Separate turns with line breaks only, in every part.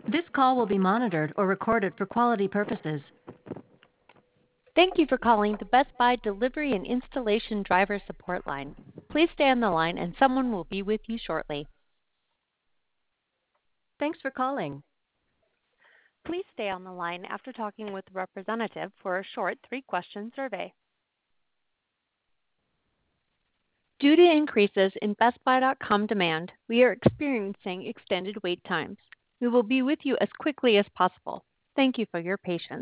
This call will be monitored or recorded for quality purposes.
Thank you for calling the Best Buy Delivery and Installation Driver Support Line. Please stay on the line and someone will be with you shortly.
Thanks for calling.
Please stay on the line after talking with the representative for a short 3-question survey. Due to increases in BestBuy.com demand, we are experiencing extended wait times. We will be with you as quickly as possible. Thank you for your patience.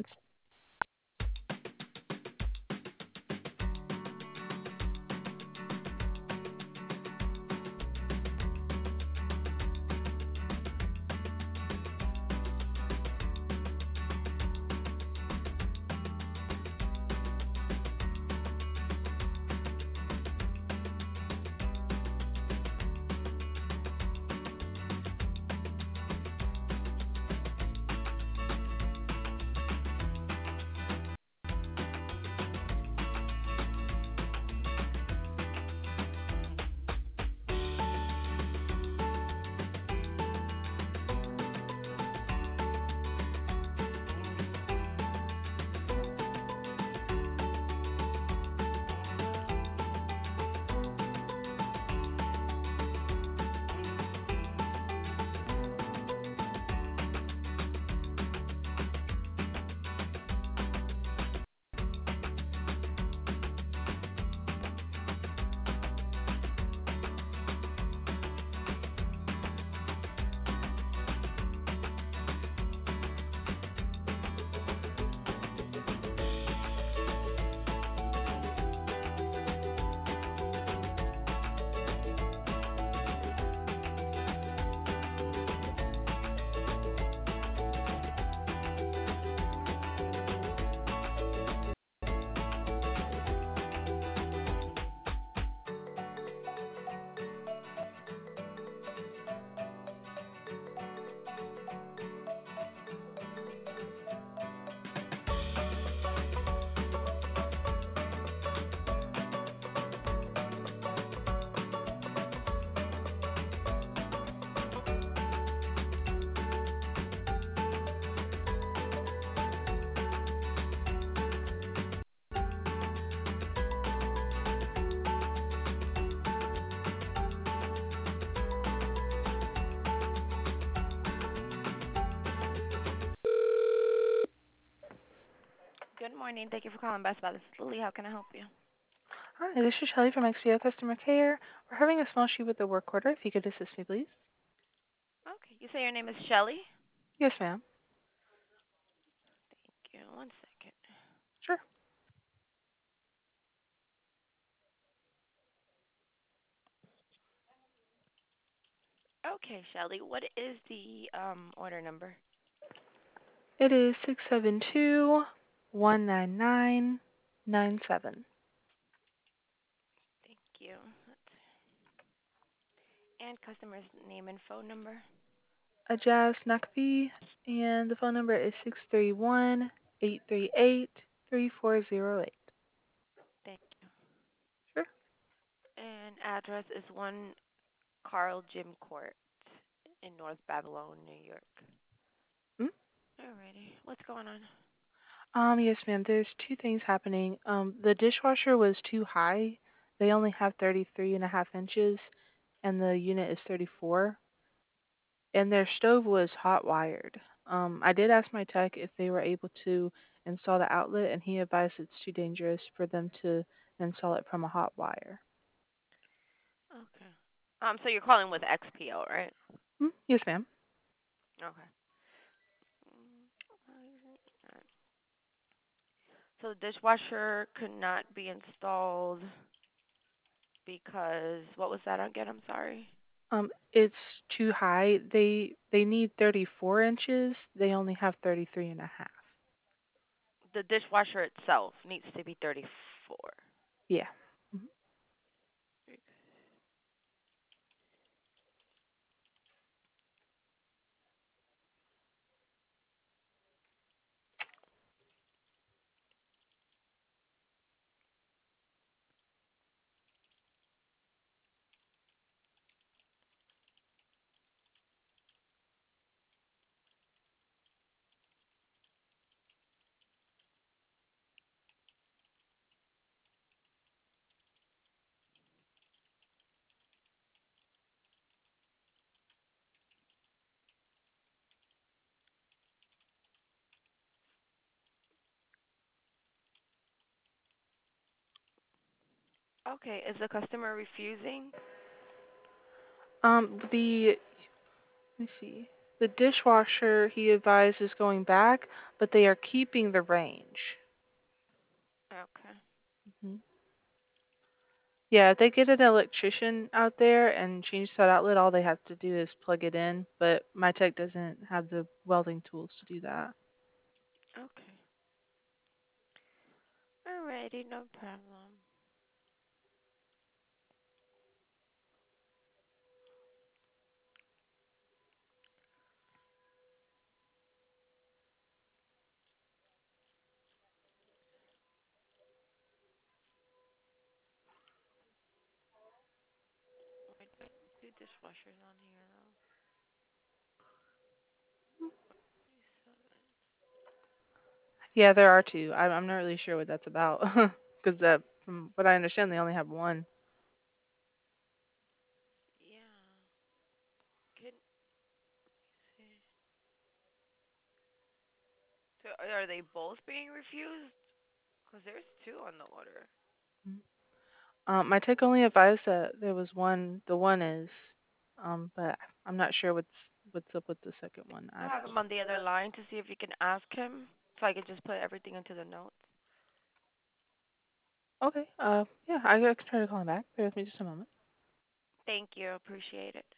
Good morning. Thank you for calling Best Buy. This is Lily. How can I help you?
Hi, this is Shelly from XPO Customer Care. We're having a small issue with the work order. If you could assist me, please.
Okay. You say your name is Shelly?
Yes, ma'am.
Thank you. One second.
Sure.
Okay, Shelly. What is the order number?
It is 672-19997.
Thank you. And customer's name and phone number?
Ajaz Nakvi, and the phone number is 631-838-3408.
Thank you.
Sure.
And address is 1 Carl Jim Court in North Babylon, New York.
Mm?
Alrighty. What's going on?
Yes, ma'am. There's two things happening. The dishwasher was too high. They only have 33.5 inches, and the unit is 34. And their stove was hot wired. I did ask my tech if they were able to install the outlet, and he advised it's too dangerous for them to install it from a hot wire.
Okay. So you're calling with XPO, right?
Yes, ma'am.
Okay. So the dishwasher could not be installed because what was that again? I'm sorry.
It's too high. They need 34 inches. They only have 33.5.
The dishwasher itself needs to be 34.
Yeah. Mhm.
Okay, is the customer refusing?
The let me see. The dishwasher he advised is going back, but they are keeping the range.
Okay.
Hmm. Yeah, if they get an electrician out there and change that outlet, all they have to do is plug it in. But my tech doesn't have the welding tools to do that.
Okay. Alrighty, no problem. Why do I have two dishwashers on here though? 27.
Yeah, there are two. I'm not really sure what that's about because from what I understand, they only have one.
Yeah. Can see. So are they both being refused? Cause there's two on the order.
Mhm. My tech only advised that there was one. The one is, but I'm not sure what's up with the second one.
I have him on the other line to see if you can ask him, so I can just put everything into the notes.
Okay. Yeah, I can try to call him back. Bear with me just a moment.
Thank you. Appreciate it.